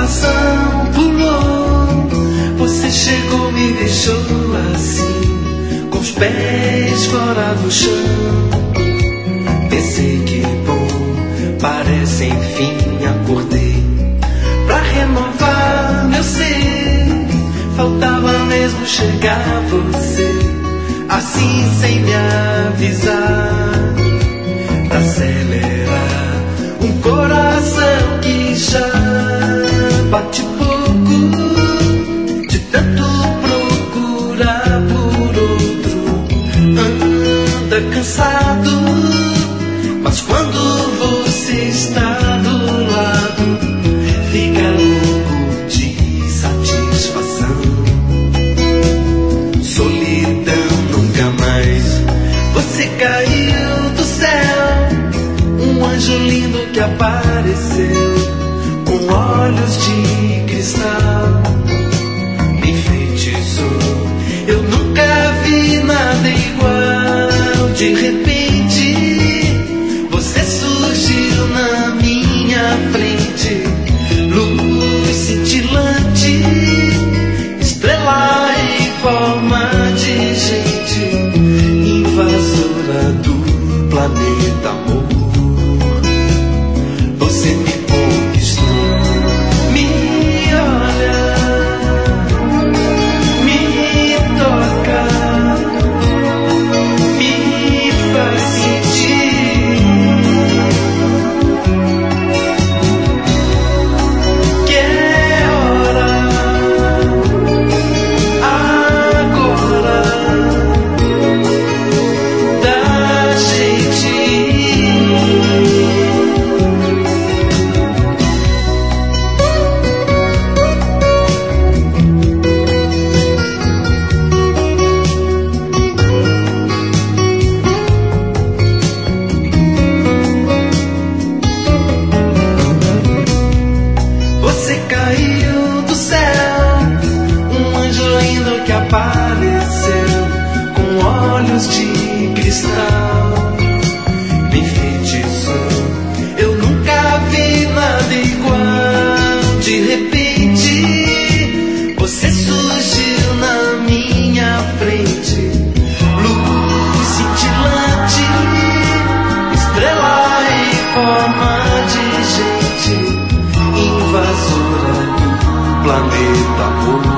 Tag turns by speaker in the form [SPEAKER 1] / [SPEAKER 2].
[SPEAKER 1] coração pulou. Você chegou, me deixou assim, com os pés fora do chão. Pensei que bom, parece enfim acordei. Pra renovar meu ser, faltava mesmo chegar você, assim sem me avisar. Pra acelerar um coração que já bate pouco, de tanto procurar por outro, anda cansado. Mas quando você está do lado, fica louco de satisfação. Solidão nunca mais. Você caiu do céu, um anjo lindo que apareceu, com olhos de cristal. Me enfeitiçou, eu nunca vi nada igual. De repente, você surgiu na minha frente, luz cintilante, estrela em forma de gente, invasora do planeta amor. Você me conquistou, me olha, me toca, me faz sentir que é hora agora da gente ir. Você caiu do céu, um anjo lindo que apareceu, com olhos de cristal. Me enfeitiçou, eu nunca vi nada igual. De repente, você surgiu na minha frente, luz cintilante, estrela em forma de gente, invasora do planeta amor.